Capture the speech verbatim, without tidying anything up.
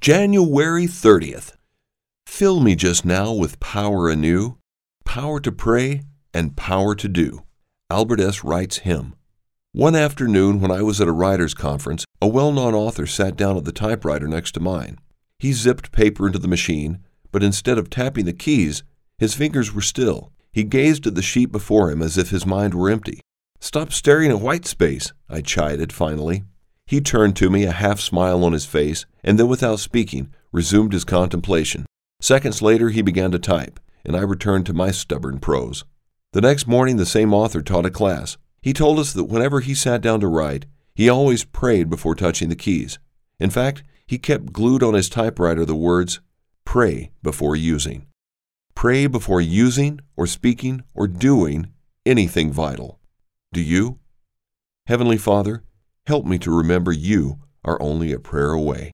January thirtieth. Fill me just now with power anew, power to pray and power to do. Albert S. Wright's hymn. One afternoon when I was at a writers' conference, a well-known author sat down at the typewriter next to mine. He zipped paper into the machine, but instead of tapping the keys, his fingers were still. He gazed at the sheet before him as if his mind were empty. "Stop staring at white space," I chided finally. He turned to me, a half smile on his face, and then without speaking, resumed his contemplation. Seconds later, he began to type, and I returned to my stubborn prose. The next morning, the same author taught a class. He told us that whenever he sat down to write, he always prayed before touching the keys. In fact, he kept glued on his typewriter the words, "Pray before using." Pray before using or speaking or doing anything vital. Do you? Heavenly Father, help me to remember you are only a prayer away.